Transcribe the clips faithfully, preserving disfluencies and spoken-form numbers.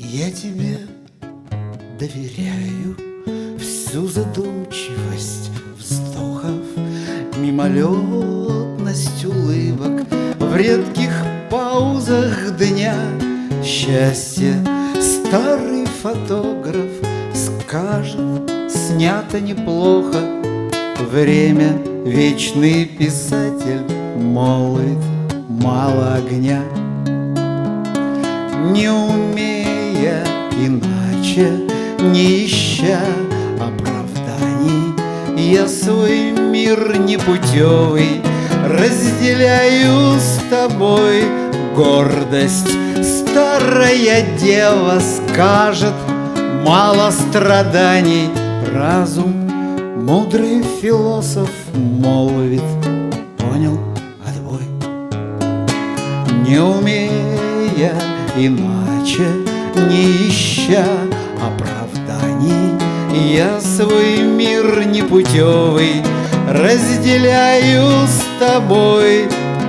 Я тебе доверяю всю задумчивость вздохов, мимолетность улыбок в редких паузах дня. Счастье старый фотограф скажет, снято неплохо. Время вечный писатель молвит, мало огня. Не умея иначе, не ища оправданий, я свой мир непутевый разделяю с тобой. Гордость старая дева скажет, мало страданий. Разум мудрый философ молвит, понял отбой. Не умея иначе, не ища оправданий, я свой мир непутевый разделяю с тобой.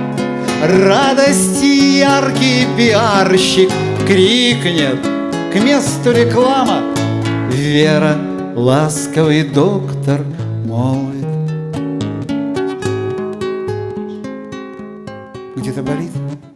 Радости яркий пиарщик крикнет к месту реклама. Вера ласковый доктор молвит, где-то болит.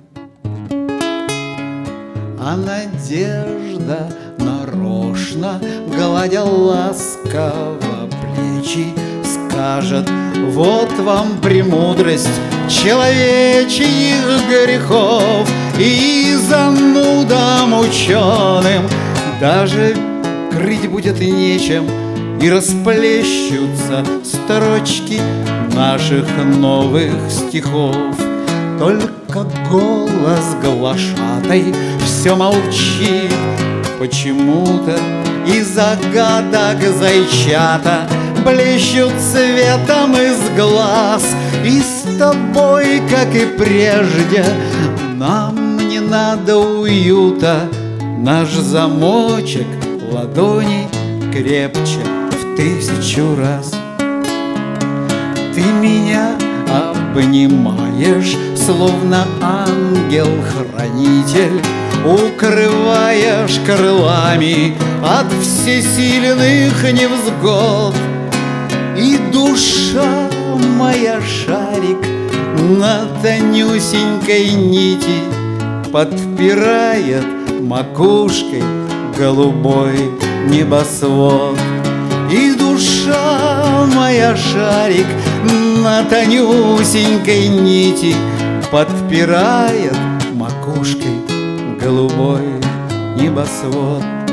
А надежда нарочно, гладя ласково плечи, скажет, вот вам премудрость человечьих грехов. И занудам ученым даже крыть будет нечем, и расплещутся строчки наших новых стихов. Только голос глашатай все молчит почему-то, и загадок зайчата блещут цветом из глаз. И с тобой, как и прежде, нам не надо уюта. Наш замочек ладоней крепче в тысячу раз. Ты меня обнимаешь, словно ангел-хранитель, укрываешь крылами от всесильных невзгод. И душа моя шарик на тонюсенькой нити подпирает макушкой голубой небосвод. И душа моя шарик на тонюсенькой нити подпирает макушкой голубой небосвод.